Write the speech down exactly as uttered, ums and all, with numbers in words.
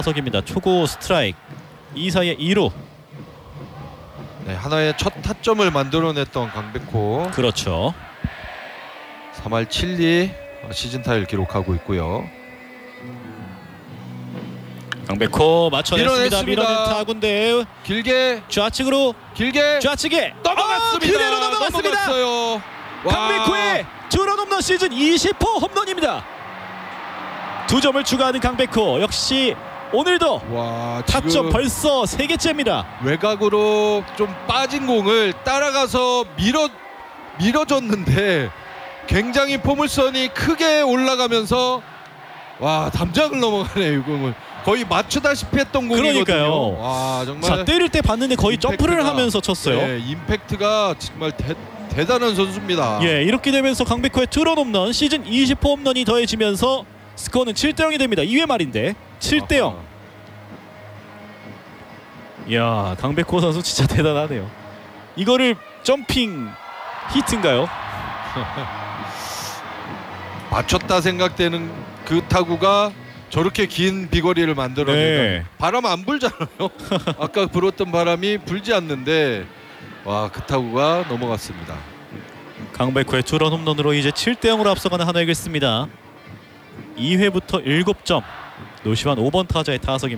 타석입니다. 초고 스트라이크. 이 사이에 이 루. 네, 하나의 첫 타점을 만들어냈던 강백호. 그렇죠. 삼 할 칠 리 시즌 타율 기록하고 있고요. 강백호 맞춰냈습니다. 밀어냈습니다. 밀어낸 타구인데 길게 좌측으로 길게 좌측에 넘어갔습니다. 아, 그대로 넘어갔습니다. 넘어갔어요. 와. 강백호의 투런 홈런 시즌 이십 호 홈런입니다. 두 점을 추가하는 강백호 역시 오늘도 와, 타점 지금 벌써 세 개째입니다. 외곽으로 좀 빠진 공을 따라가서 밀어 밀어줬는데 굉장히 포물선이 크게 올라가면서 와 담장을 넘어가네요. 이 공을 거의 맞추다시피 했던 공이거든요. 그러니까요. 와 정말 자 때릴 때 봤는데 거의 점프를 임팩트가, 하면서 쳤어요. 네, 임팩트가 정말 대, 대단한 선수입니다. 예, 이렇게 되면서 강백호의 투런 홈런 시즌 이십 호 홈런이 더해지면서 스코어는 칠 대 영이 됩니다. 이 회 말인데 칠 대 영. 이야, 강백호 선수 진짜 대단하네요. 이거를 점핑 히트인가요? 맞췄다 생각되는 그 타구가 저렇게 긴 비거리를 만들어내는 네. 바람 안 불잖아요. 아까 불었던 바람이 불지 않는데 와 그 타구가 넘어갔습니다. 강백호의 투런 홈런으로 이제 칠 대 영으로 앞서가는 하나 이겼습니다. 이 회부터 일곱 점. 노시환 오 번 타자의 타석입니다.